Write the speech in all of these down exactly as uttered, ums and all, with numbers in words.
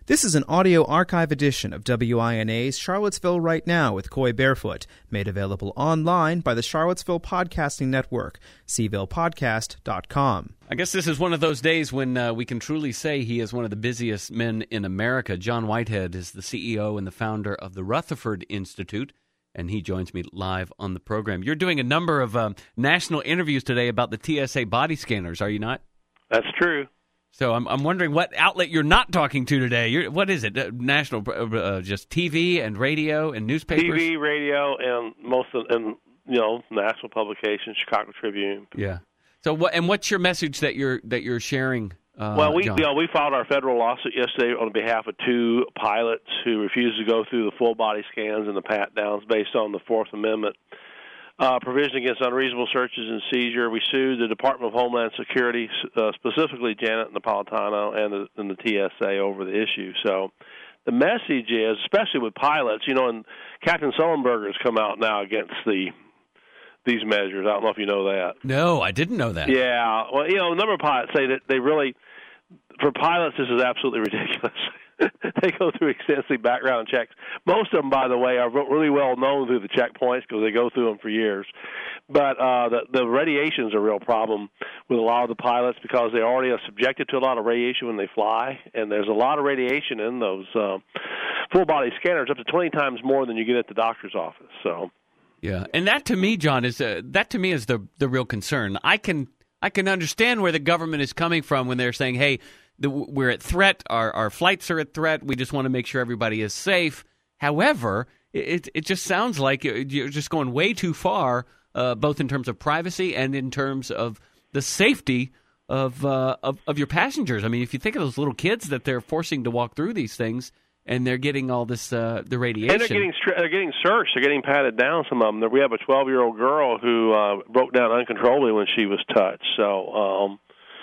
This is an audio archive edition of W I N A's Charlottesville Right Now with Coy Barefoot, made available online by the Charlottesville Podcasting Network, c ville podcast dot com. I guess this is one of those days when uh, we can truly say he is one of the busiest men in America. John Whitehead is the C E O and the founder of the Rutherford Institute, and he joins me live on the program. You're doing a number of um, national interviews today about the T S A body scanners, are you not? That's true. So I'm I'm wondering what outlet you're not talking to today. You're, what is it? Uh, national, uh, just T V and radio and newspapers? T V, radio, and most of, and you know, national publications, Chicago Tribune. Yeah. So what and what's your message that you're that you're sharing? Uh, well, we John? you know we filed our federal lawsuit yesterday on behalf of two pilots who refused to go through the full body scans and the pat downs based on the Fourth Amendment. Uh, provision against unreasonable searches and seizure. We sued the Department of Homeland Security, uh, specifically Janet Napolitano and the, and the T S A over the issue. So the message is, especially with pilots, you know, and Captain Sullenberger has come out now against the these measures. I don't know if you know that. No, I didn't know that. Yeah. Well, you know, a number of pilots say that they really, for pilots, this is absolutely ridiculous. They go through extensive background checks. Most of them, by the way, are really well known through the checkpoints because they go through them for years. But uh, the, the radiation is a real problem with a lot of the pilots because they already are subjected to a lot of radiation when they fly, and there's a lot of radiation in those uh, full-body scanners, up to twenty times more than you get at the doctor's office. So, yeah, and that to me, John, is uh, that to me is the the real concern. I can I can understand where the government is coming from when they're saying, hey, The, we're at threat. Our our flights are at threat. We just want to make sure everybody is safe. However, it it just sounds like you're just going way too far, uh, both in terms of privacy and in terms of the safety of, uh, of of your passengers. I mean, if you think of those little kids that they're forcing to walk through these things, and they're getting all this uh, the radiation, and they're getting they're getting searched. They're getting patted down. Some of them. We have a twelve-year-old girl who uh, broke down uncontrollably when she was touched. So. Um,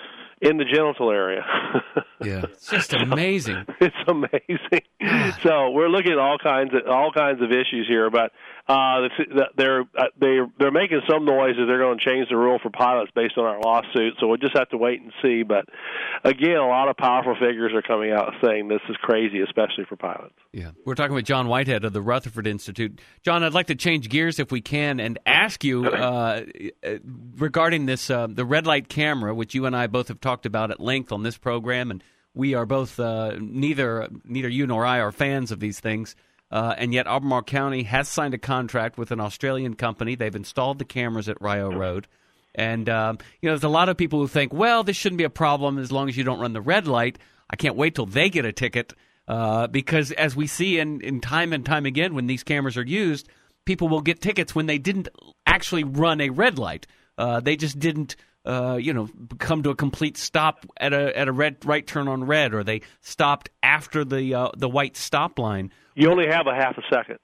In the genital area. Yeah, it's just amazing. It's amazing. So we're looking at all kinds of all kinds of issues here, but uh, they're they're they're making some noise that they're going to change the rule for pilots based on our lawsuit. So we'll just have to wait and see. But again, a lot of powerful figures are coming out saying this is crazy, especially for pilots. Yeah, we're talking with John Whitehead of the Rutherford Institute. John, I'd like to change gears if we can and ask you uh, regarding this uh, the red light camera, which you and I both have talked about at length on this program, and we are both uh, neither neither you nor I are fans of these things. Uh, and yet Albemarle County has signed a contract with an Australian company. They've installed the cameras at Rio Road. And, um, you know, there's a lot of people who think, well, this shouldn't be a problem as long as you don't run the red light. I can't wait till they get a ticket uh, because as we see in, in time and time again when these cameras are used, people will get tickets when they didn't actually run a red light. Uh, they just didn't, uh, you know, come to a complete stop at a at a red right turn on red, or they stopped after the uh, the white stop line. You only have a half a second.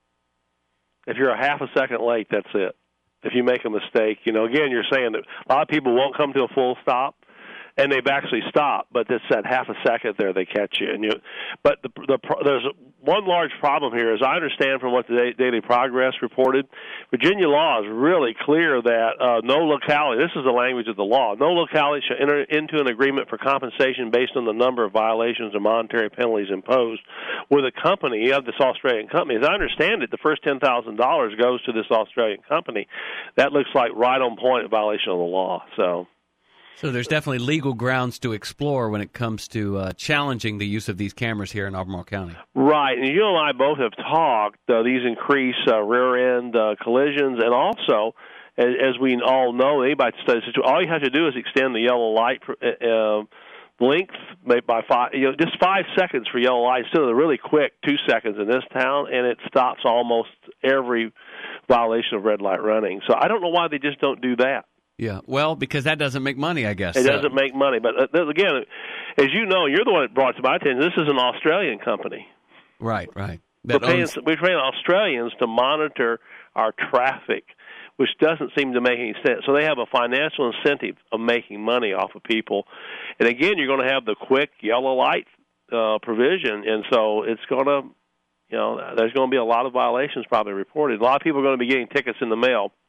If you're a half a second late, that's it. If you make a mistake, you know, again, you're saying that a lot of people won't come to a full stop, and they've actually stopped, but it's that half a second there they catch you. And you, but the, the there's one large problem here, as I understand from what the Daily Progress reported. Virginia law is really clear that uh, no locality, this is the language of the law, no locality shall enter into an agreement for compensation based on the number of violations or monetary penalties imposed with a company of this Australian company. As I understand it, the first ten thousand dollars goes to this Australian company. That looks like right on point violation of the law. So. So there's definitely legal grounds to explore when it comes to uh, challenging the use of these cameras here in Albemarle County. Right, and you and I both have talked. Uh, these increase uh, rear-end uh, collisions, and also, as, as we all know, anybody studies it, all you have to do is extend the yellow light uh, length by five, you know, just five seconds for yellow light instead of the really quick two seconds in this town, and it stops almost every violation of red light running. So I don't know why they just don't do that. Yeah, well, because that doesn't make money, I guess. It doesn't make money. But, uh, again, as you know, you're the one that brought it to my attention, this is an Australian company. Right, right. That we're, paying, owns... we're paying Australians to monitor our traffic, which doesn't seem to make any sense. So they have a financial incentive of making money off of people. And, again, you're going to have the quick yellow light uh, provision, and so it's going to, you know, there's going to be a lot of violations probably reported. A lot of people are going to be getting tickets in the mail.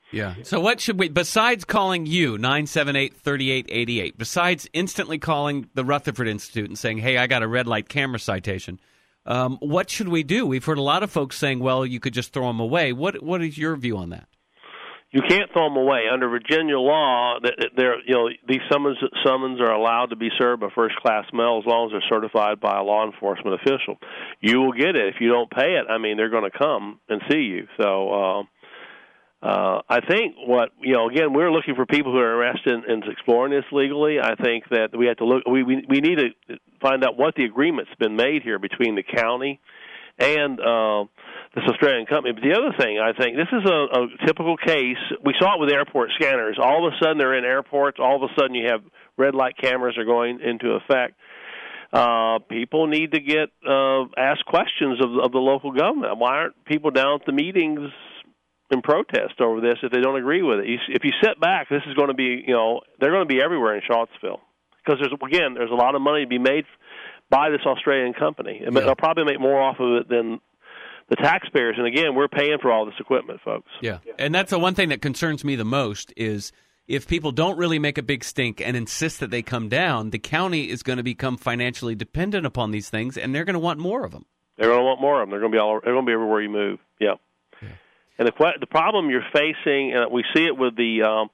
Yeah. So what should we, besides calling you, nine seven eight, three eight eight eight, besides instantly calling the Rutherford Institute and saying, hey, I got a red light camera citation, um, what should we do? We've heard a lot of folks saying, well, you could just throw them away. What What is your view on that? You can't throw them away. Under Virginia law, they're, you know, these summons summons are allowed to be served by first-class mail as long as they're certified by a law enforcement official. You will get it. If you don't pay it, I mean, they're going to come and see you. So uh, uh, I think what, you know, again, we're looking for people who are interested in, in exploring this legally. I think that we have to look, we, we, we need to find out what the agreement's been made here between the county and uh, this Australian company. But the other thing, I think, this is a, a typical case. We saw it with airport scanners. All of a sudden, they're in airports. All of a sudden, you have red light cameras are going into effect. Uh, people need to get uh, asked questions of, of the local government. Why aren't people down at the meetings in protest over this if they don't agree with it? You, if you sit back, this is going to be, you know, they're going to be everywhere in Charlottesville. Because, there's again, there's a lot of money to be made by this Australian company. Yeah. They'll probably make more off of it than the taxpayers. And again, we're paying for all this equipment, folks. Yeah, and that's the one thing that concerns me the most is if people don't really make a big stink and insist that they come down, the county is going to become financially dependent upon these things, and they're going to want more of them. They're going to want more of them. They're going to be all. They're going to be everywhere you move. Yeah. yeah. And the the problem you're facing, and we see it with the. Um,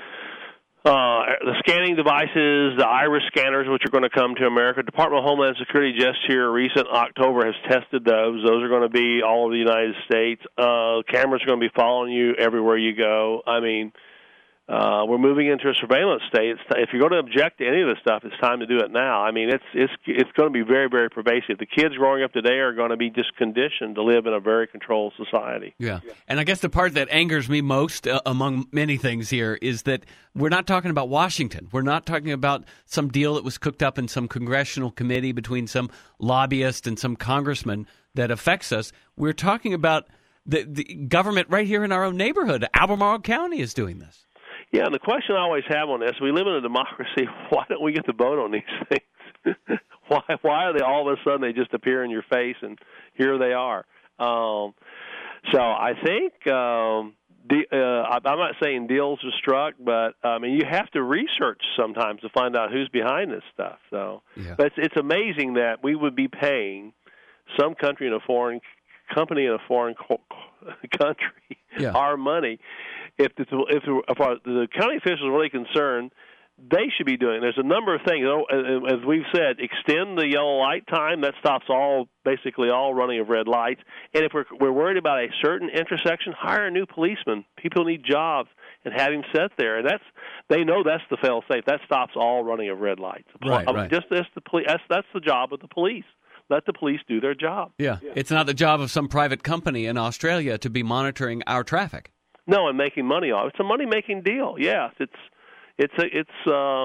Uh, the scanning devices, the iris scanners, which are going to come to America. Department of Homeland Security just here, recent October, has tested those. Those are going to be all over the United States. Uh, cameras are going to be following you everywhere you go. I mean, uh, we're moving into a surveillance state. It's, if you're going to object to any of this stuff, it's time to do it now. I mean, it's it's it's going to be very, very pervasive. The kids growing up today are going to be just conditioned to live in a very controlled society. Yeah, yeah. And I guess the part that angers me most, uh, among many things here, is that we're not talking about Washington. We're not talking about some deal that was cooked up in some congressional committee between some lobbyist and some congressman that affects us. We're talking about the, the government right here in our own neighborhood. Albemarle County is doing this. Yeah, and the question I always have on this, we live in a democracy, why don't we get the vote on these things? why why are they all of a sudden, they just appear in your face, and here they are? Um, so I think, um, the, uh, I'm not saying deals are struck, but I mean, you have to research sometimes to find out who's behind this stuff. So, yeah. But it's, it's amazing that we would be paying some country in a foreign company in a foreign co- country yeah. our money. If the, if, the, if our, the county officials are really concerned, they should be doing. There's a number of things. As we've said, extend the yellow light time. That stops all, basically all running of red lights. And if we're, we're worried about a certain intersection, hire a new policeman. People need jobs, and have him sit there. And that's they know that's the fail-safe. That stops all running of red lights. Right, right. Just that's the police. That's, that's the job of the police. Let the police do their job. Yeah. yeah, it's not the job of some private company in Australia to be monitoring our traffic. No, and making money off. It's a money-making deal. Yes, it's it's a, it's. Uh,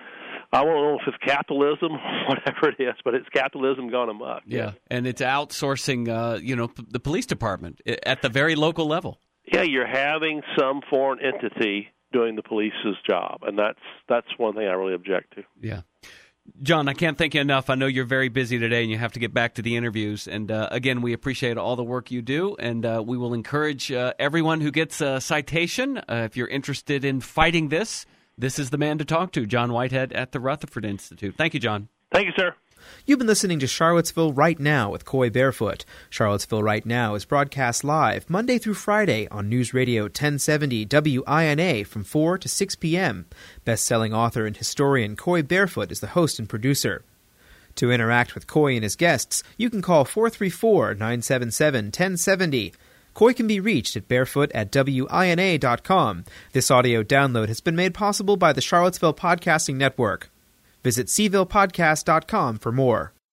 I don't know if it's capitalism or whatever it is, but it's capitalism gone amok. Yeah, yeah. And it's outsourcing, uh, you know, p- the police department at the very local level. Yeah, you're having some foreign entity doing the police's job, and that's that's one thing I really object to. Yeah. John, I can't thank you enough. I know you're very busy today and you have to get back to the interviews. And uh, again, we appreciate all the work you do, and uh, we will encourage uh, everyone who gets a citation, uh, if you're interested in fighting this, this is the man to talk to, John Whitehead at the Rutherford Institute. Thank you, John. Thank you, sir. You've been listening to Charlottesville Right Now with Coy Barefoot. Charlottesville Right Now is broadcast live Monday through Friday on News Radio ten seventy W I N A from four to six p.m. Best-selling author and historian Coy Barefoot is the host and producer. To interact with Coy and his guests, you can call four three four, nine seven seven, one zero seven zero. Coy can be reached at barefoot at W I N A dot com. This audio download has been made possible by the Charlottesville Podcasting Network. Visit C ville podcast dot com for more.